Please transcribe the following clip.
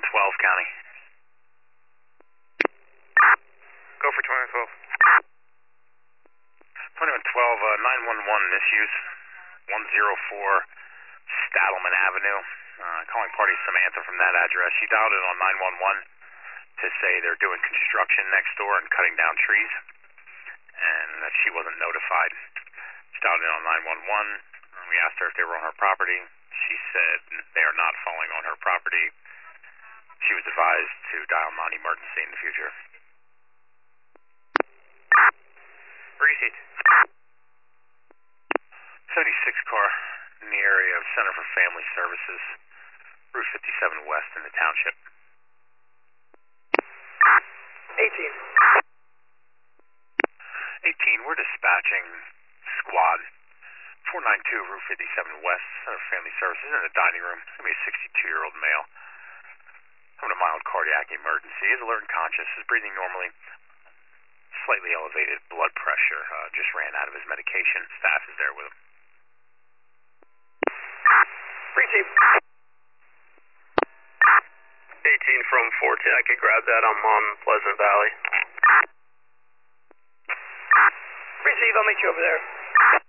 2112, County. Go for 2112. 2112, 911 misuse, 104 Stadelman Avenue. Calling party Samantha from that address. She dialed in on 911 to say they're doing construction next door and cutting down trees, and that she wasn't notified. She dialed in on 911. We asked her if they were on her property. She said they are not falling on her property. She was advised to dial non-emergency in the future. Receipt. 76 car in the area of Center for Family Services, Route 57 West in the township. 18. 18, we're dispatching squad 492 Route 57 West, Center for Family Services, in the dining room. It's going to be a 62-year-old male having a mild cardiac emergency. He's alert and conscious, is breathing normally. Slightly elevated blood pressure, just ran out of his medication. Staff is there with him. Receipt. 18 from 14. I could grab that. I'm on Pleasant Valley. Receive. I'll meet you over there.